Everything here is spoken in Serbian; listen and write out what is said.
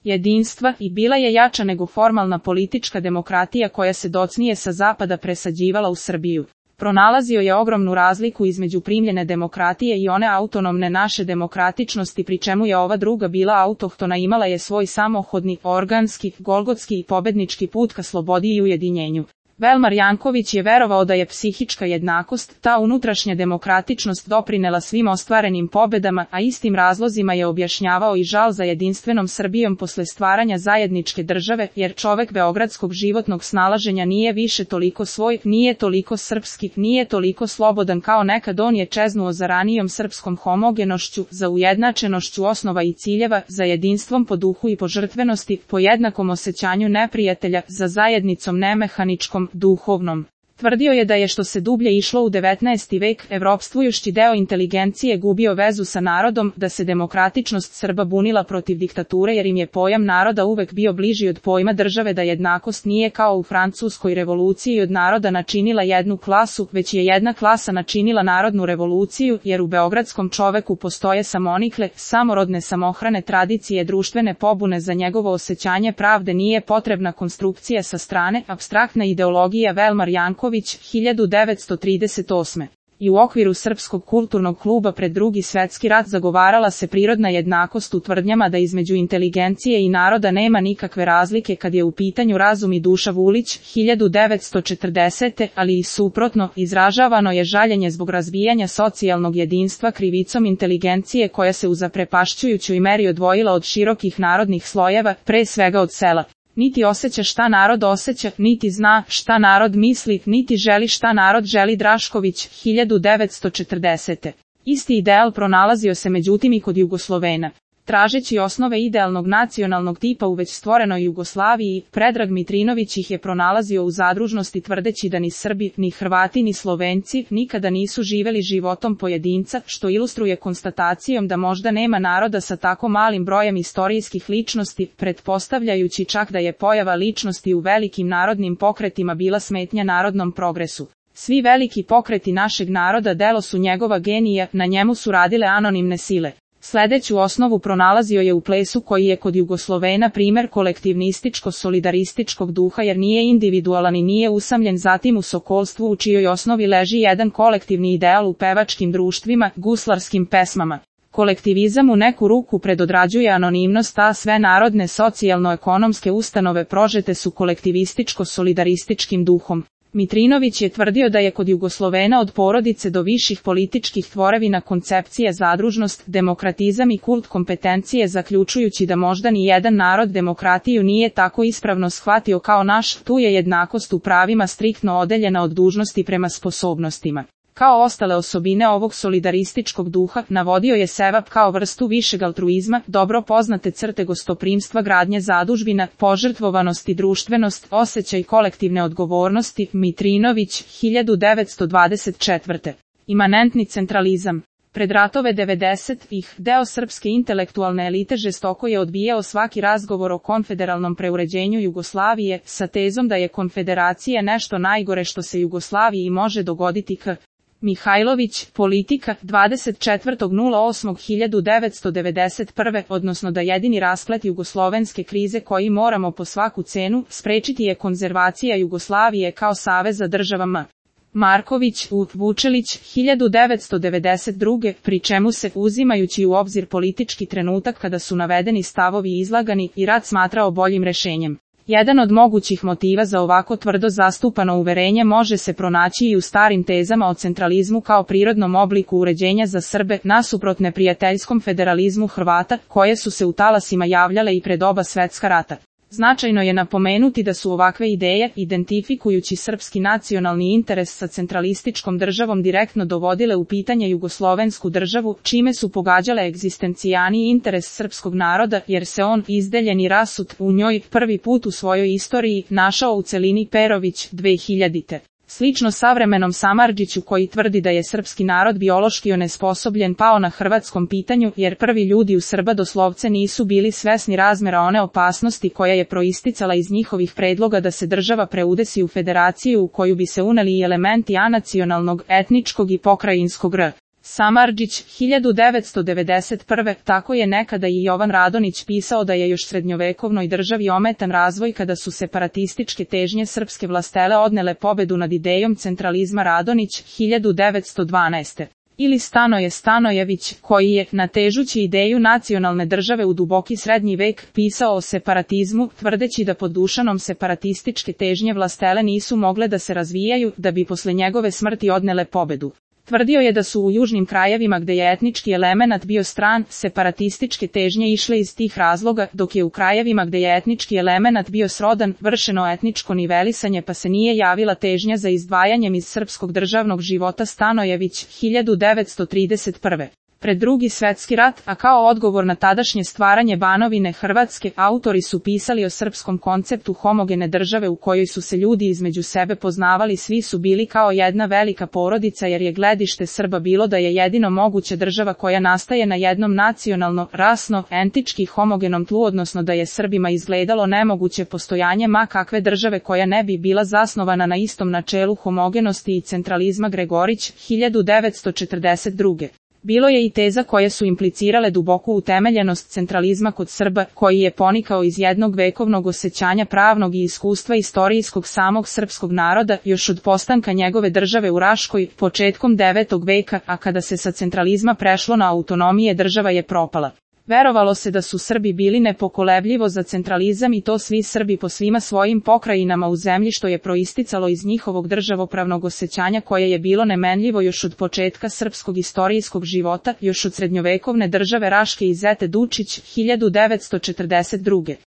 jedinstva i bila je jača nego formalna politička demokratija koja se docnije sa zapada presađivala u Srbiju. Pronalazio je ogromnu razliku između primljene demokratije i one autonomne naše demokratičnosti, pri čemu je ova druga bila autohtona, imala je svoj samohodni, organski, golgotski i pobednički put ka slobodi i ujedinjenju. Velmar Janković je verovao da je psihička jednakost, ta unutrašnja demokratičnost, doprinela svim ostvarenim pobedama, a istim razlozima je objašnjavao i žal za jedinstvenom Srbijom posle stvaranja zajedničke države, jer čovek beogradskog životnog snalaženja nije više toliko svoj, nije toliko srpski, nije toliko slobodan kao nekad. On je čeznuo za ranijom srpskom homogenošću, za ujednačenošću osnova i ciljeva, za jedinstvom po duhu i po žrtvenosti, po jednakom osjećanju neprijatelja, za zajednicom nemehaničkom, duhovnom. Tvrdio je da je što se dublje išlo u 19. vek, evropstvujući deo inteligencije gubio vezu sa narodom, da se demokratičnost Srba bunila protiv diktature jer im je pojam naroda uvek bio bliži od pojma države, da jednakost nije kao u Francuskoj revoluciji od naroda načinila jednu klasu, već je jedna klasa načinila narodnu revoluciju, jer u beogradskom čoveku postoje samonikle, samorodne samohrane tradicije društvene pobune, za njegovo osjećanje pravde nije potrebna konstrukcija sa strane, apstraktna ideologija. Velmar Janković, 1938. I u okviru Srpskog kulturnog kluba pred Drugi svetski rat zagovarala se prirodna jednakost u tvrdnjama da između inteligencije i naroda nema nikakve razlike kad je u pitanju razum i duša. Vulić, 1940. Ali i suprotno, izražavano je žaljenje zbog razbijanja socijalnog jedinstva krivicom inteligencije koja se u zaprepašćujućoj meri odvojila od širokih narodnih slojeva, pre svega od sela. Niti osjeća šta narod osjeća, niti zna šta narod misli, niti želi šta narod želi. Drašković, 1940. Isti ideal pronalazio se međutim i kod Jugoslovena. Tražeći osnove idealnog nacionalnog tipa u već stvorenoj Jugoslaviji, Predrag Mitrinović ih je pronalazio u zadružnosti, tvrdeći da ni Srbi, ni Hrvati, ni Slovenci nikada nisu živeli životom pojedinca, što ilustruje konstatacijom da možda nema naroda sa tako malim brojem istorijskih ličnosti, pretpostavljajući čak da je pojava ličnosti u velikim narodnim pokretima bila smetnja narodnom progresu. Svi veliki pokreti našeg naroda delo su njegova genija, na njemu su radile anonimne sile. Sledeću osnovu pronalazio je u plesu koji je kod Jugoslovena primer kolektivnističko-solidarističkog duha, jer nije individualan i nije usamljen, zatim u sokolstvu u čijoj osnovi leži jedan kolektivni ideal u pevačkim društvima, guslarskim pesmama. Kolektivizam u neku ruku predodrađuje anonimnost, a sve narodne socijalno-ekonomske ustanove prožete su kolektivističko-solidarističkim duhom. Mitrinović je tvrdio da je kod Jugoslovena od porodice do viših političkih tvorevina koncepcija zadružnost, demokratizam i kult kompetencije, zaključujući da možda ni jedan narod demokratiju nije tako ispravno shvatio kao naš. Tu je jednakost u pravima striktno odeljena od dužnosti prema sposobnostima. Kao ostale osobine ovog solidarističkog duha, navodio je sevap kao vrstu višeg altruizma, dobro poznate crte gostoprimstva, gradnje zadužbina, požrtvovanost i društvenost, osjećaj kolektivne odgovornosti. Mitrinović, 1924. Imanentni centralizam. Pred ratove 90-ih, deo srpske intelektualne elite žestoko je odbijao svaki razgovor o konfederalnom preuređenju Jugoslavije, sa tezom da je konfederacija nešto najgore što se Jugoslaviji može dogoditi. Mihajlović, Politika, 24.08.1991. Odnosno da jedini rasplet jugoslovenske krize koji moramo po svaku cenu sprečiti je konzervacija Jugoslavije kao saveza državama. Marković, Vučelić, 1992. Pri čemu se, uzimajući u obzir politički trenutak kada su navedeni stavovi izlagani, i rat smatrao boljim rešenjem. Jedan od mogućih motiva za ovako tvrdo zastupano uverenje može se pronaći i u starim tezama o centralizmu kao prirodnom obliku uređenja za Srbe, nasuprot neprijateljskom federalizmu Hrvata, koje su se u talasima javljale i pred oba svetska rata. Značajno je napomenuti da su ovakve ideje, identifikujući srpski nacionalni interes sa centralističkom državom, direktno dovodile u pitanje jugoslovensku državu, čime su pogađale egzistencijani interes srpskog naroda, jer se on, izdeljen i rasut, u njoj, prvi put u svojoj istoriji, našao u celini. Perović, 2000. Slično savremenom Samardžiću koji tvrdi da je srpski narod biološki onesposobljen pao na hrvatskom pitanju, jer prvi ljudi u Srba doslovce nisu bili svesni razmera one opasnosti koja je proisticala iz njihovih predloga da se država preudesi u federaciju u koju bi se uneli i elementi anacionalnog, etničkog i pokrajinskog Samardžić, 1991. Tako je nekada i Jovan Radonić pisao da je još srednjovekovnoj državi ometan razvoj kada su separatističke težnje srpske vlastele odnele pobedu nad idejom centralizma. Radonić, 1912. Ili Stanoje Stanojević, koji je, natežući ideju nacionalne države u duboki srednji vek, pisao o separatizmu, tvrdeći da pod Dušanom separatističke težnje vlastele nisu mogle da se razvijaju, da bi posle njegove smrti odnele pobedu. Tvrdio je da su u južnim krajevima gde je etnički elemenat bio stran, separatističke težnje išle iz tih razloga, dok je u krajevima gde je etnički elemenat bio srodan, vršeno etničko nivelisanje pa se nije javila težnja za izdvajanjem iz srpskog državnog života. Stanojević, 1931. Pred Drugi svetski rat, a kao odgovor na tadašnje stvaranje Banovine Hrvatske, autori su pisali o srpskom konceptu homogene države u kojoj su se ljudi između sebe poznavali, svi su bili kao jedna velika porodica, jer je gledište Srba bilo da je jedino moguća država koja nastaje na jednom nacionalno, rasno, entički homogenom tlu, odnosno da je Srbima izgledalo nemoguće postojanje ma kakve države koja ne bi bila zasnovana na istom načelu homogenosti i centralizma. Gregorić, 1942. Bilo je i teza koje su implicirale duboku utemeljenost centralizma kod Srba, koji je ponikao iz jednog vekovnog osjećanja pravnog i iskustva istorijskog samog srpskog naroda, još od postanka njegove države u Raškoj, početkom 9. veka, a kada se sa centralizma prešlo na autonomije, država je propala. Verovalo se da su Srbi bili nepokolebljivo za centralizam i to svi Srbi po svima svojim pokrajinama u zemlji, što je proisticalo iz njihovog državopravnog osjećanja koje je bilo nemenljivo još od početka srpskog istorijskog života, još od srednjovekovne države Raške. I Zete Dučić, 1942.